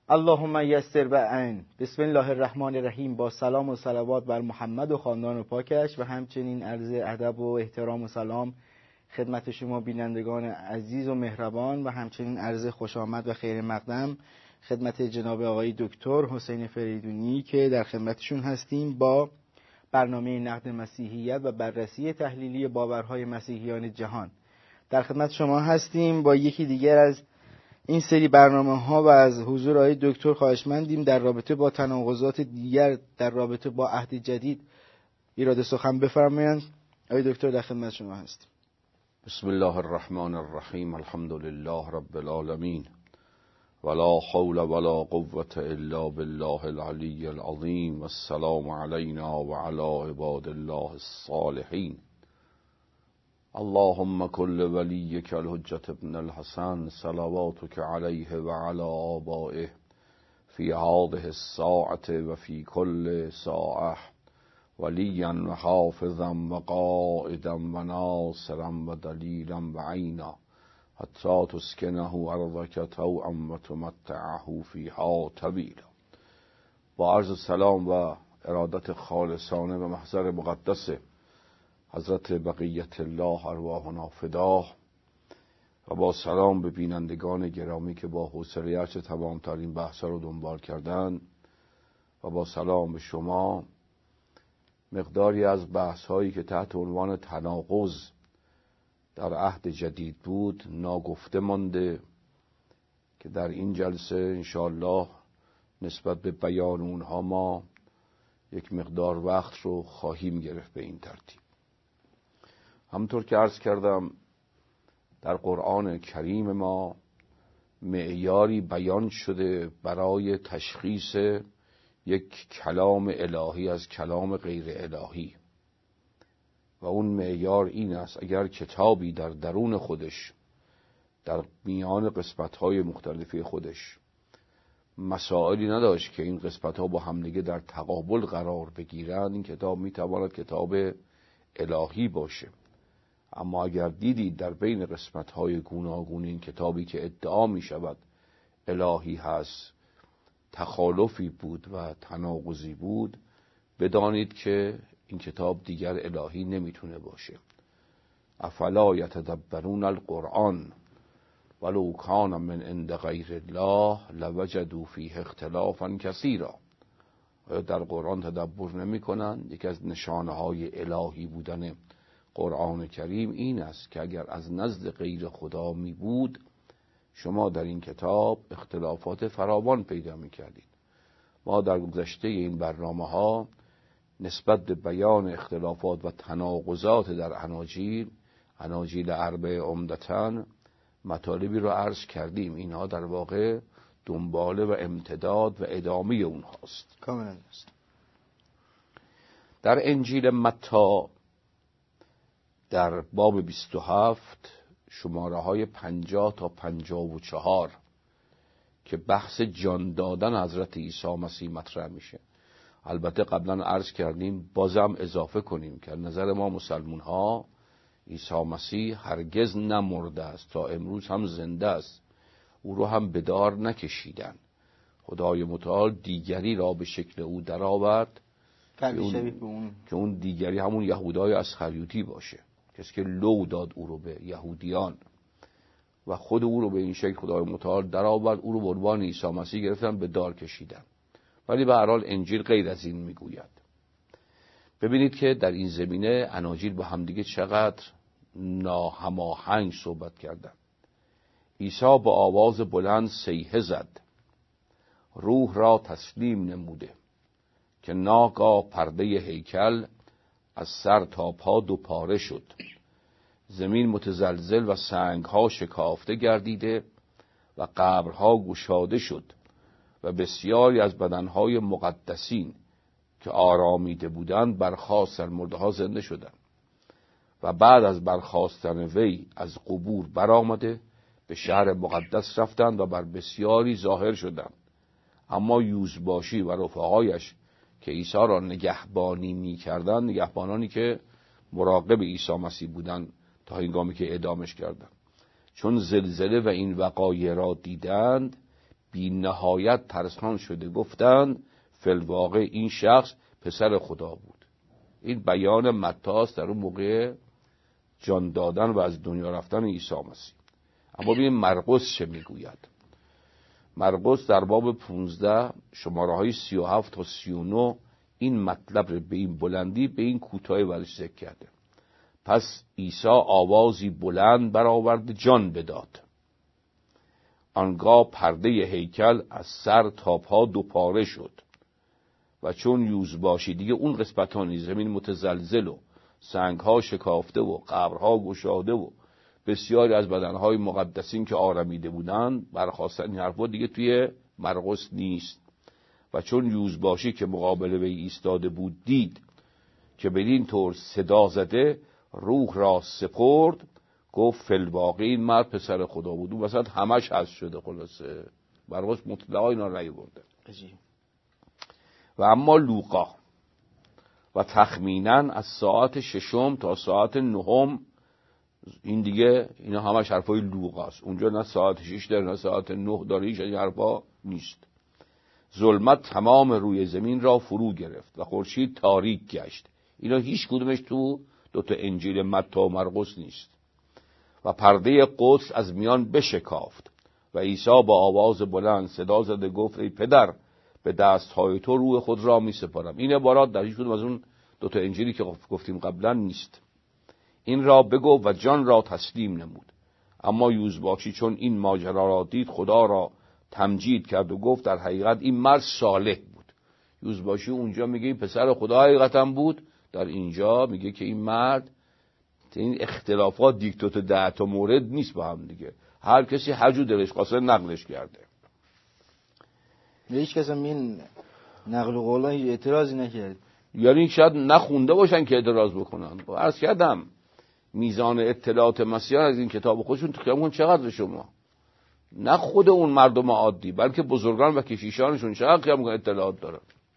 اللهم یسر و اعن. بسم الله الرحمن الرحیم. با سلام و صلوات بر محمد و خاندان و پاکش و همچنین عرض ادب و احترام و سلام خدمت شما بینندگان عزیز و مهربان و همچنین عرض خوش آمد و خیر مقدم خدمت جناب آقای دکتر حسین فریدونی که در خدمتشون هستیم با برنامه نقد مسیحیت و بررسی تحلیلی باورهای مسیحیان جهان. در خدمت شما هستیم با یکی دیگر از این سری برنامه‌ها و از حضور آقای دکتر خواهشمندیم در رابطه با تناقضات دیگر در رابطه با عهد جدید ایراد سخن بفرمایند. آقای دکتر در خدمت شما هستیم. بسم الله الرحمن الرحیم. الحمد لله رب العالمین ولا حول ولا قوة الا بالله العلی العظیم والسلام علینا وعلى عباد الله الصالحین. اللهم كل وليك الحجة ابن الحسن صلواتك عليه وعلى آبائه في هذه الساعة وفي كل ساعة وليا وحافظا وقائدا وناصرا ودليلا وعينا حتى تسكنه أرضك طوعا وتمتعه فيها طويلا. با عرض سلام و ارادت خالصانه و محضر مقدس حضرت بقیت الله ارواحنا فداه و با سلام به بینندگان گرامی که با حوصله هرچه تمام‌ترین بحثا رو دنبال کردن و با سلام به شما. مقداری از بحث‌هایی که تحت عنوان تناقض در عهد جدید بود ناگفته مانده که در این جلسه انشاءالله نسبت به بیان اونها ما یک مقدار وقت رو خواهیم گرفت به این ترتیب. همونطور که عرض کردم در قرآن کریم ما معیاری بیان شده برای تشخیص یک کلام الهی از کلام غیر الهی و اون معیار این است: اگر کتابی در درون خودش در میان قسمت‌های مختلفی خودش مسائلی نداشت که این قسمت‌ها با همدیگه در تقابل قرار بگیرند، این کتاب میتواند کتاب الهی باشه. اما اگر دیدید در بین قسمت‌های گوناگون این کتابی که ادعا می‌شود الهی هست تخالفی بود و تناقضی بود، بدانید که این کتاب دیگر الهی نمیتونه باشه. افلا یتدبرون القرآن ولو کان من عند غیر الله لوجدوا فیه اختلافا کثیرا. آیا در قرآن تدبر نمی‌کنند؟ یکی از نشانه‌های الهی بودن قرآن کریم این است که اگر از نزد غیر خدا می بود شما در این کتاب اختلافات فراوان پیدا می کردید. ما در گذشته این برنامه ها نسبت به بیان اختلافات و تناقضات در اناجیل اربع عمدتاً مطالبی رو عرض کردیم. اینها در واقع دنباله و امتداد و ادامه اونهاست. کاملا است. در انجیل متی در باب 27 شماره های 50 تا 54 که بحث جان دادن حضرت عیسی مسیح مطرح میشه. البته قبلا عرض کردیم، بازم اضافه کنیم که نظر ما مسلمون ها عیسی مسیح هرگز نمرده است، تا امروز هم زنده است، او رو هم به دار نکشیدن. خدای متعال دیگری را به شکل او در آورد که اون دیگری همون یهودای اسخریوطی باشه، کسی که لو داد او رو به یهودیان و خود او رو به این شکل خدای متعال در آورد، او رو به عنوان عیسی مسیح گرفتن به دار کشیدن. ولی به هر حال انجیل غیر از این میگوید. ببینید که در این زمینه اناجیل با همدیگه چقدر ناهماهنگ صحبت کردن. عیسی با آواز بلند صیحه زد، روح را تسلیم نموده که ناگاه پرده هیکل از سر تا پا دو پاره شد. زمین متزلزل و سنگها شکافته گردیده و قبرها گشاده شد و بسیاری از بدنهای مقدسین که آرامیده بودند برخاستند، مرده‌ها زنده شدند و بعد از برخاستن وی از قبور برآمده به شهر مقدس رفتند و بر بسیاری ظاهر شدند. اما یوزباشی و رفقایش که عیسی را نگهبانی می‌کردند، نگهبانانی که مراقب عیسی مسیح بودند تا هنگامی که اعدامش کردند، چون زلزله و این وقایع را دیدند بی نهایت ترسان شده گفتند فی الواقع این شخص پسر خدا بود. این بیان متی در اون موقع جان دادن و از دنیا رفتن عیسی مسیح. اما ببین مرقس چه میگوید. مرقس در باب 15 شماره های 37 تا 39 این مطلب رو به این بلندی به این کوتاهی ورش ذکر کرده. پس عیسی آوازی بلند برآورد جان بداد. آنگاه پرده هیکل از سر تا پا دو پاره شد و چون یوزباشی، دیگه اون قسمت ها نیز، زمین متزلزل و سنگ ها شکافته و قبرها گشاده و بسیاری از بدنهای مقدسین که آرمیده بودند برخاستن. این حرفا دیگه توی مرقس نیست. و چون یوزباشی که مقابل وی ایستاده بود دید که بدین طور صدا زده، روح را سپرد، گفت فی الواقع این مرد پسر خدا بود. اون وسط همش حذف شده. خلاصه مرقس مطلقا اینا رأی برده. و اما لوقا و تخمینا از ساعت 6 تا ساعت 9، این دیگه اینا همش حرفای لوقاست. اونجا نه ساعت 6 داره نه ساعت 9 داره، هیچ این حرفا نیست. ظلمت تمام روی زمین را فرو گرفت و خورشید تاریک گشت. اینا هیچ کدومش تو دوتا انجیل متی و مرقس نیست. و پرده قدس از میان بشکافت و عیسی با آواز بلند صدا زده گفت ای پدر، به دستهای تو روح خود را می سپارم. این عبارات در هیچ کدوم از اون دوتا انجیلی که گفتیم قبلا نیست. این را بگو و جان را تسلیم نمود. اما یوزباشی چون این ماجرا را دید خدا را تمجید کرد و گفت در حقیقت این مرد صالح بود. یوزباشی اونجا میگه این پسر خدا حقیقتا بود، در اینجا میگه که این مرد. این اختلافات دیکتات 10 تا مورد نیست با هم دیگه، هر کسی هر جو دلش خواسته نقلش کرده. هیچ کس این نقل قولا اعتراضی نکرد. یعنی شاید نخونده باشن که اعتراض بکنن. عرض کردم میزان اطلاعات مسیحیان از این کتاب خودشون تو خیابون چقدر شما، نه خود اون مردم عادی بلکه بزرگان و کشیشانشون چقدر خیابون اطلاعات دارن.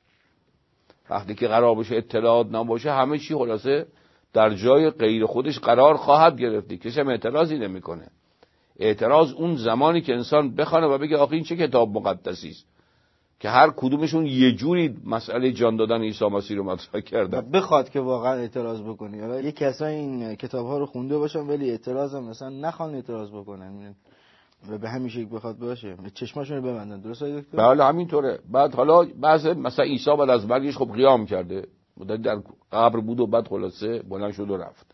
وقتی که قرار باشه اطلاعات نباشه همه چی خلاصه در جای غیر خودش قرار خواهد گرفتی. کسی هم اعتراضی نمیکنه. اعتراض اون زمانی که انسان بخونه و بگه آخه این چه کتاب مقدسی است که هر کدومشون یه جوری مسئله جان دادن عیسی مسیح رو مطرح کردن. بخواد که واقعا اعتراض بکنی. حالا یه کسایی این کتاب‌ها رو خونده باشن ولی اعتراض هم مثلا نخوان اعتراض بکنن و به همین شکل بخواد باشه چشماشون رو ببندن. درسته دکتر؟ بله همینطوره. بعد حالا بعضی مثلا عیسی بعد از مرگش خب قیام کرده، مدت در قبر بود و بعد خلاصه بلند شد و رفت.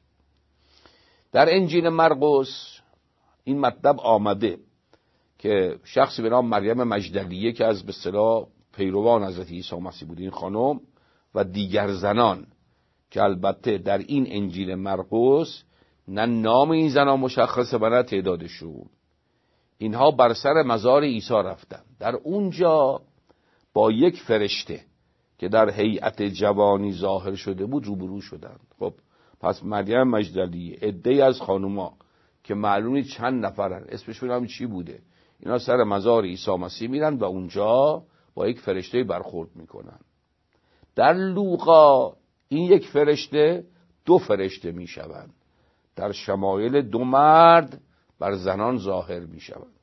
در انجیل مرقس این مطلب آمده که شخصی به نام مریم مجدلیه که از به اصطلاح پیروان حضرت عیسی مسیح بود، این خانم و دیگر زنان که البته در این انجیل مرقس نه نام این زنان مشخصه و نه تعدادشون، اینها بر سر مزار عیسی رفتن. در اونجا با یک فرشته که در هیئت جوانی ظاهر شده بود روبرو شدند. خب پس مریم مجدلیه، عده‌ای از خانوما که معلومی چند نفرن، اسمشون هم چی بوده، اینا سر مزار عیسی مسیح میرن و اونجا با یک فرشته برخورد میکنن. در لوقا این یک فرشته 2 فرشته میشوند. در شمایل 2 مرد بر زنان ظاهر میشوند.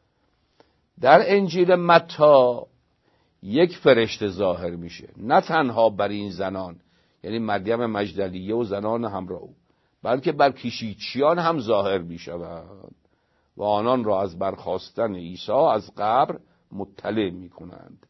در انجیل متی 1 فرشته ظاهر میشه، نه تنها بر این زنان یعنی مریم مجدلیه و زنان همراه او، بلکه بر کشیچیان هم ظاهر میشوند و آنان را از برخاستن عیسی از قبر مطلع میکنند.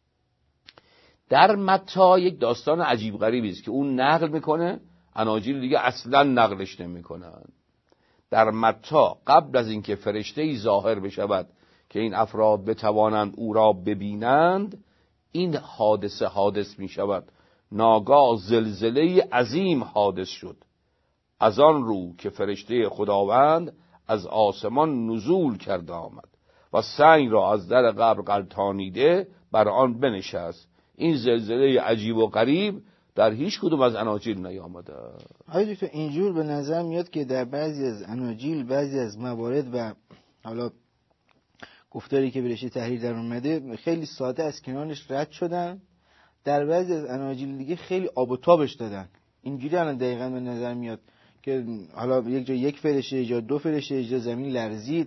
در متی یک داستان عجیب غریبی است که اون نقل میکنه، اناجیل دیگه اصلا نقلش نمیکنن. در متی قبل از اینکه فرشته‌ای ظاهر بشود که این افراد بتوانند او را ببینند، این حادث می شود. ناگاه زلزله عظیم حادث شد، از آن رو که فرشته خداوند از آسمان نزول کرده آمد و سنگ را از در قبر غلطانیده بر آن بنشست. این زلزله عجیب و غریب در هیچ کدوم از اناجیل نیامده. آیا دکتر اینجور به نظر میاد که در بعضی از اناجیل بعضی از موارد و حالا گفتاری که برشی تحریر در اومده خیلی ساده از کنارش رد شدن، در بعضی از اناجیل دیگه خیلی آب و تابش دادن. اینجوری الان دقیقاً به نظر میاد که حالا یک جا 1 فرشته، یک جا 2 فرشته، یک جا زمین لرزید،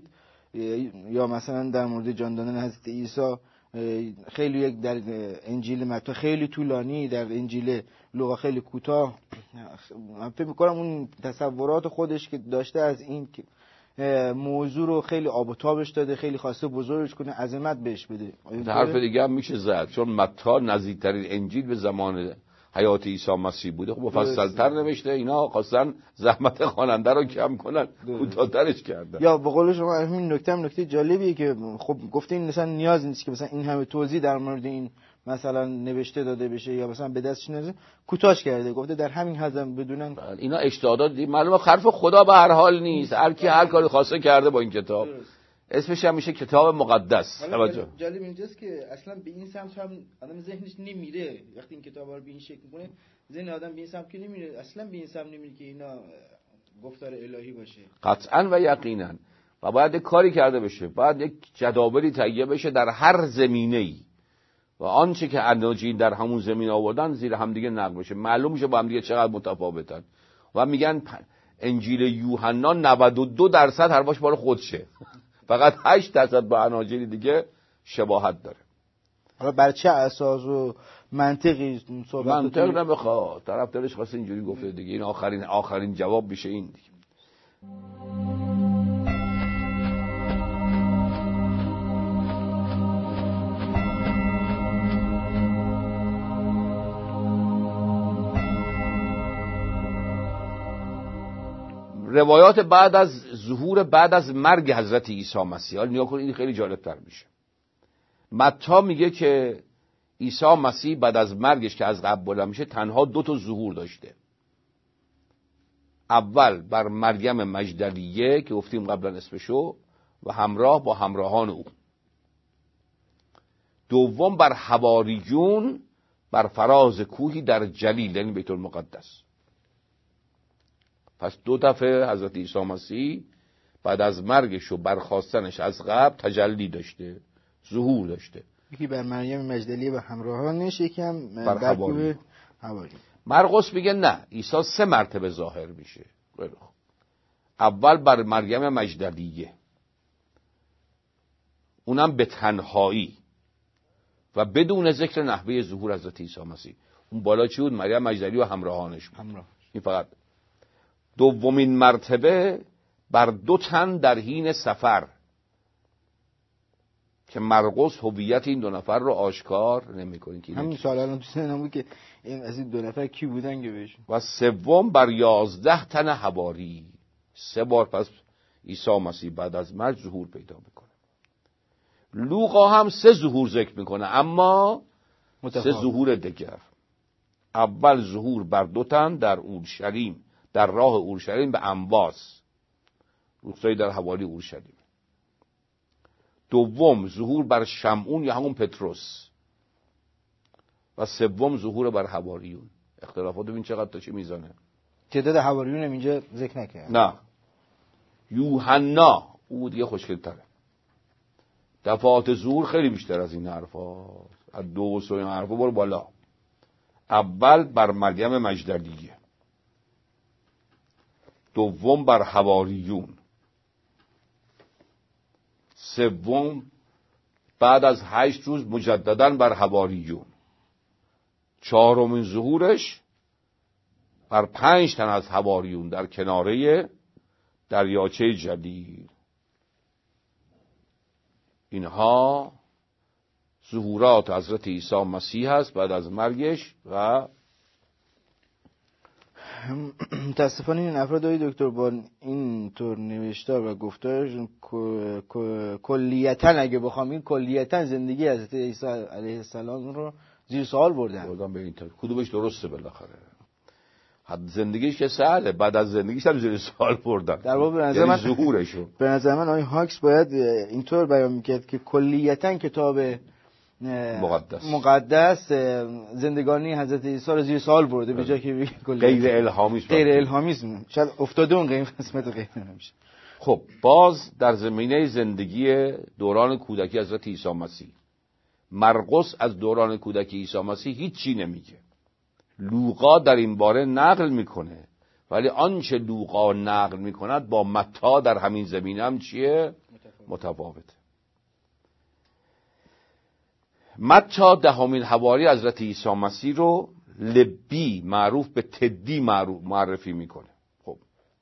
یا مثلا در مورد جان دادن حضرت عیسی خیلی یک در انجیل متی خیلی طولانی، در انجیل لوقا خیلی کوتاه. من فکر می‌کنم اون تصورات خودش که داشته از این موضوع رو خیلی آب و تابش داده، خیلی خواسته بزرگش کنه، عظمت بهش بده. حرف دیگه هم میشه زد، چون متی نزدیکترین انجیل به زمان حیات عیسی مسیح بوده، خب مفصل‌تر نوشته، اینا خواستن زحمت خواننده رو کم کنن، کوتاه‌ترش کردن. یا به قول شما همین نکته جالبیه که خب گفتین مثلا نیاز نیست که مثلا این همه توضیح در مورد این مثلا نوشته داده بشه یا مثلا به دستش نرسه، کوتاهش کرده، گفته در همین حزم بدونن. اینا اجتهادات معلومه، حرف خدا به هر حال نیست، هر کی هر کاری خواسته کرده با این کتاب. اسمش هم میشه کتاب مقدس. جالب اینجاست که اصلا به این سمت هم آدم ذهنش نمیره، وقتی این کتابا رو به این شکل میکنه ذهن آدم به این سمت که نمیره، اصلا به این سمت نمیره که اینا گفتار الهی باشه. قطعا و یقینا. و باید کاری کرده بشه، باید یک جداولی تهیه بشه در هر زمینه‌ای و آنچه که عناجین در همون زمینه آوردن زیر همدیگه نقل بشه، معلوم میشه با همدیگه چقدر متفاوتن. و میگن انجیل یوحنا 92% حرفاش مال خودشه، فقط 8% با اناجیل دیگه شباهت داره. حالا بر چه اساس و منطقی صحبت؟ منطق نمیخواد، طرف دلش خواست اینجوری گفته دیگه، این آخرین جواب میشه این دیگه. روایات بعد از ظهور بعد از مرگ حضرت عیسی مسیح، نیا کنید این خیلی جالب‌تر میشه. متی میگه که عیسی مسیح بعد از مرگش که از قبر بلند میشه تنها 2 تا ظهور داشته. اول بر مریم مجدلیه که گفتیم قبلا اسمشو و همراه با همراهان او. دوم بر حواریون بر فراز کوهی در جلیل، یعنی بیت المقدس. پس 2 دفعه حضرت عیسی مسیح بعد از مرگش و برخاستنش از قبر تجلی داشته، ظهور داشته. یکی بر مریم مجدلیه و همراهانش، یکی هم بر حواری. مرقس میگه نه، عیسی 3 مرتبه ظاهر میشه. اول بر مریم مجدلیه، اونم به تنهایی و بدون ذکر نحوه ظهور حضرت عیسی مسیح. اون بالا چی بود؟ مریم مجدلیه و همراهانش بود. این فقط. دومین مرتبه بر 2 تن در حین سفر که مرقس هویت این 2 نفر رو آشکار نمی‌کنه. همین سوال الان تو ذهنم بود که این از این 2 نفر کی بودن که بهشون. و سوم بر 11 تن حواری. 3 بار پس عیسی مسیح بعد از مرگ ظهور پیدا میکنه. لوقا هم 3 ظهور ذکر میکنه، اما 3 ظهور دیگر. اول ظهور بر 2 تن در اورشلیم، در راه اورشلیم به انباس، روستایی در حوالی اورشلیم. دوم ظهور بر شمعون یا همون پتروس. و سوم ظهور بر حواریون. اختلافات ببین چقدر تا چه میزانه. تعداد حواریون هم اینجا ذکر نکرد. نه، یوحنا او دیگه خوشگل‌تره. دفعات ظهور خیلی بیشتر از این حرفا، از 2 و 3 حرفا برو بالا. اول بر مریم مجدلیه، دوم بر حواریون، سوم بعد از 8 روز مجدداً بر حواریون، 4مین ظهورش بر 5 تن از حواریون در کناره دریاچه جلیل. اینها ظهورات حضرت عیسی مسیح است بعد از مرگش. و متاسفانه این افراد دکتر با این طور نوشتار و گفتارشون کلیتاً اگه بخوام این کلیتاً زندگی حضرت عیسی علیه السلام رو زیر سوال بردن. به این طور کدومش درسته بالاخره؟ حد زندگیش که سهله، بعد از زندگیش هم زیر سوال بردن. در واقع به نظر من ظهورشو به نظر من آقای هاکس باید اینطور بیان میکرد که کلیتاً کتاب مقدس زندگانی حضرت عیسی رو زیر سوال برده، به جای که غیر الهامی است. شاید افتاده اون قسمت غیر نمیشه. خب باز در زمینه زندگی دوران کودکی حضرت عیسی مسیح، مرقس از دوران کودکی عیسی مسیح هیچی نمیگه. لوقا در این باره نقل میکنه، ولی آنچه لوقا نقل میکند با متی در همین زمینه هم چیه؟ متفاوته. متی دهمین حواری حضرت عیسی مسیح رو لبی معروف به تدی معرفی میکنه. خب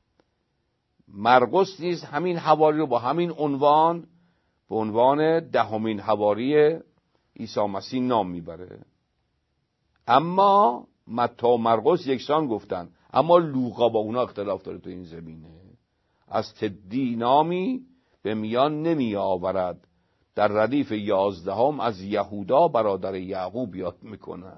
مرقس نیز همین حواری رو با همین عنوان به عنوان دهمین حواری عیسی مسیح نام میبره، اما متی و مرقس یکسان گفتن، اما لوقا با اونا اختلاف داره تو این زمینه. از تدی نامی به میان نمی آورد، در ردیف 11 از یهودا برادر یعقوب یاد میکنه.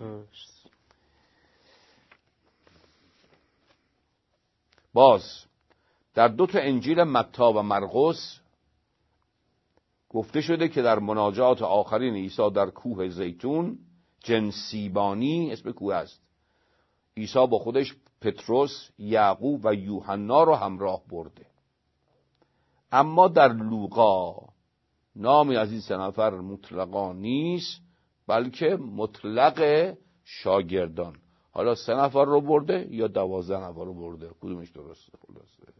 باز در 2 انجیل متی و مرقس گفته شده که در مناجات آخرین عیسی در کوه زیتون، جنسیبانی اسم کوه است، عیسی با خودش پتروس، یعقوب و یوحنا رو همراه برده. اما در لوقا نامی از این 3 نفر مطلقا نیست، بلکه مطلق شاگردان. حالا 3 نفر رو برده یا 12 نفر رو برده، کدومش درسته؟ خلاصه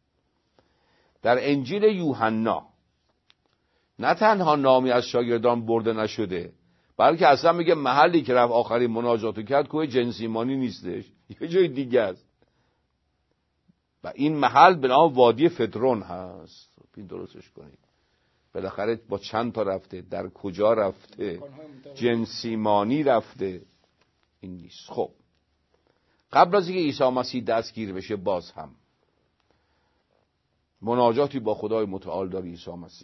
در انجیل یوحنا نه تنها نامی از شاگردان برده نشده، بلکه اصلا میگه محلی که رفت آخرین مناجاتو کرد کوه جنسیمانی نیستش، یه جای دیگه است و این محل به نام وادی فدرون هست. این درستش کنید، بالاخره با چند تا رفته، در کجا رفته، جنسیمانی رفته، این نیست. خب قبل از اینکه عیسی مسیح دستگیر بشه، باز هم مناجاتی با خدای متعال داره عیسی مسیح.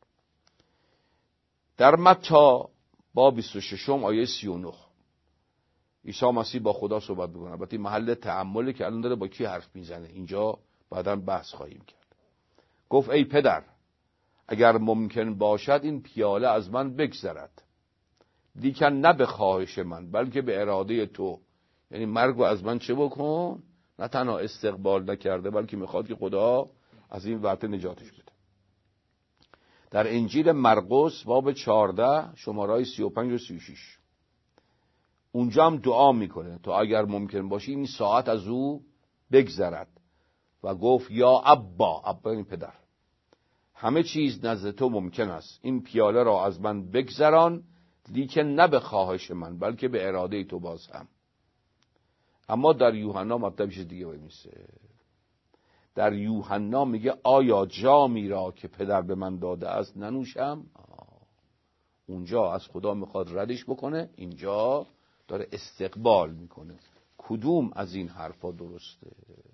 در متی باب 26 آیه 39 عیسی مسیح با خدا صحبت میکنه. البته محل تأمله که الان داره با کی حرف میزنه، اینجا بعداً بحث خواهیم کرد. گفت ای پدر، اگر ممکن باشد این پیاله از من بگذرد، لیکن نه به خواهش من بلکه به اراده تو. یعنی مرگ رو از من چه بکن؟ نه تنها استقبال نکرده، بلکه میخواد که خدا از این ورطه نجاتش بده. در انجیل مرقس باب 14 شماره‌های 35 و 36 اونجا هم دعا میکنه تا اگر ممکن باشه این ساعت از او بگذرد و گفت یا ابا این پدر، همه چیز نزد تو ممکن است، این پیاله را از من بگذران، لیکن نه به خواهش من بلکه به اراده تو. باز هم اما در یوحنا مطلب چیز دیگه میشه. در یوحنا میگه آیا جامی را که پدر به من داده است ننوشم؟ اونجا از خدا میخواد ردش بکنه، اینجا داره استقبال میکنه. کدوم از این حرفا درسته؟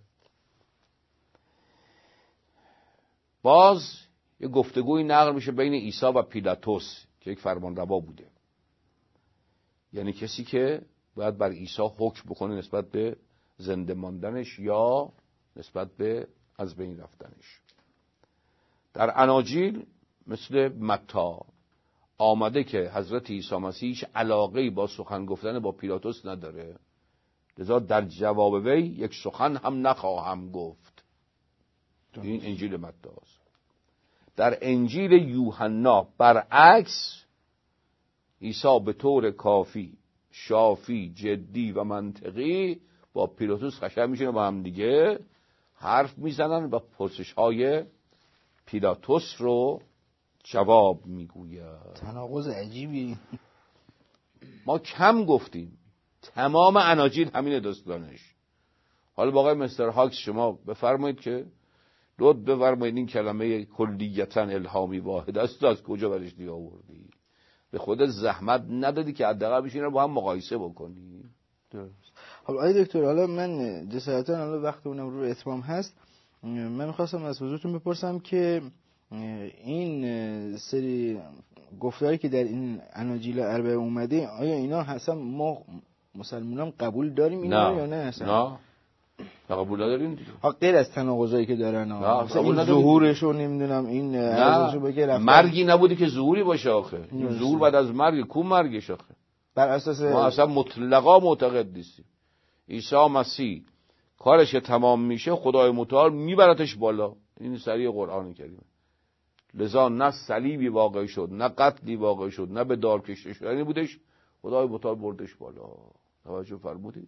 باز یه گفتگوی نقل میشه بین عیسی و پیلاطس که یک فرمانروا بوده، یعنی کسی که باید بر عیسی حکم بکنه نسبت به زنده ماندنش یا نسبت به از بین رفتنش. در اناجیل مثل متی آمده که حضرت عیسی مسیح هیچ علاقه‌ای با سخن گفتن با پیلاطس نداره، لذا در جواب وی یک سخن هم نخواهم گفت. این انجیل متی است. در انجیل یوحنا برعکس عیسی به طور کافی، شافی، جدی و منطقی با پیلاطس قشنگ میشینه، با هم دیگه حرف میزنن و پرسش‌های پیلاطس رو جواب میگوید. تناقض عجیبی. ما کم گفتیم، تمام اناجیل همین داستانش. حالا با آقای مستر هاکس شما بفرمایید که لطف بفرمایید این کلمه کلیتاً الهامی واحد است از کجا برش دی آوردی؟ به خودت زحمت ندادی که حداقل بشین رو با هم مقایسه بکنی؟ درست. حالا آقای دکتر، حالا من جسارتاً حالا وقتمون رو اتمام هست، من می‌خواستم از حضورتون بپرسم که این سری گفتاری که در این اناجیل اربعه اومده، آیا اینا اصلا ما مسلمانان قبول داریم اینا یا نه اصلا؟ نه قبول نداریم دیگه. غیر از تناقضایی که دارن، مثلا این ظهورشو نمیدونم، این ارزشو بگه رفتن. مرگی نبوده که ظهوری باشه آخه. این ظهور بعد از مرگ، کو مرگش آخه؟ بر اساس ما اصلا مطلقا معتقد نیستیم. عیسی مسیح کارش تمام میشه، خدای متعال میبرتش بالا. این سریع قرآن کریمه. لذا نه صلیبی واقع شد، نه قتلی واقع شد، نه به دار کشته شد، یعنی بودش خدای متعال بردش بالا. توجه فرمودید؟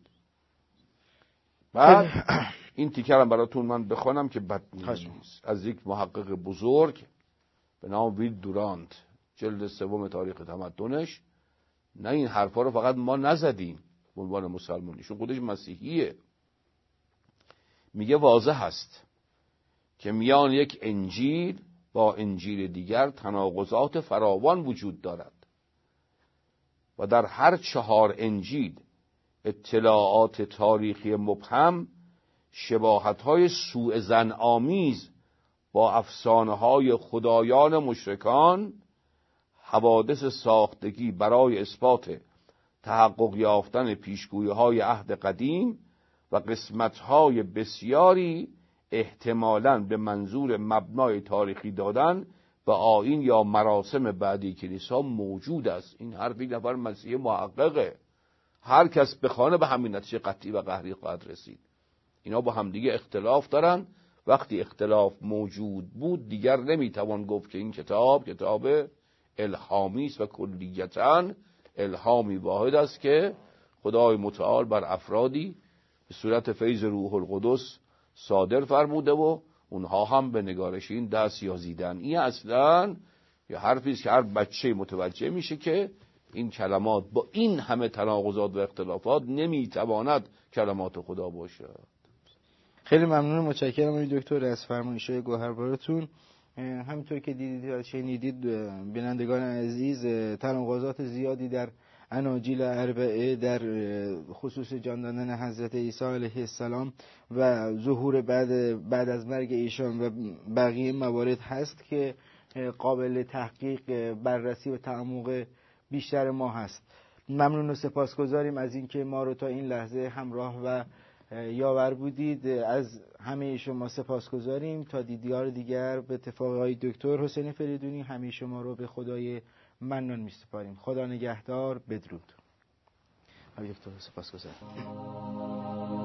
بعد این تیکرم براتون من بخوانم که بد نیست، از یک محقق بزرگ به نام ویل دورانت، جلد 3 تاریخ تمدنش، نه این حرفا رو فقط ما نزدیم به عنوان مسلمان، ایشون خودش مسیحیه، میگه واضح هست که میان یک انجیل با انجیل دیگر تناقضات فراوان وجود دارد و در هر 4 انجیل اطلاعات تاریخی مبهم، شباهت‌های سوء ظن آمیز با افسانه‌های خدایان مشرکان، حوادث ساختگی برای اثبات تحقق یافتن پیشگویی‌های عهد قدیم و قسمت‌های بسیاری احتمالاً به منظور مبنای تاریخی دادن به آیین یا مراسم بعدی کلیسا موجود است. این حرف یک نفر مسیحی محققه، هر کس بخوانه به همین نتیجه قطعی و قهری خواهد رسید. اینا با همدیگه اختلاف دارن. وقتی اختلاف موجود بود دیگر نمیتوان گفت که این کتاب الهامی است و کلیتاً الهامی واحد است که خدای متعال بر افرادی به صورت فیض روح القدس صادر فرموده و اونها هم به نگارشین دست یازیدن. این اصلاً یه حرفی است که هر بچه متوجه میشه که این کلمات با این همه تناقضات و اختلافات نمیتواند کلمات خدا باشد. خیلی ممنون، متشکرم آقای دکتر از فرمایش‌های گوهربارتون. همینطور که دیدید و شنیدید بینندگان عزیز، تناقضات زیادی در اناجیل اربعه در خصوص جان دادن حضرت عیسی علیه السلام و ظهور بعد از مرگ ایشان و بقیه موارد هست که قابل تحقیق، بررسی و تعمق بیشتر ما هست. ممنون و سپاسگزاریم از اینکه ما رو تا این لحظه همراه و یاور بودید. از همه شما سپاسگزاریم. تا دیدار دیگر به اتفاق های دکتر حسین فریدونی همه شما رو به خدای منان می‌سپاریم. خدا نگهدار. بدرود. دکتر سپاسگزاریم.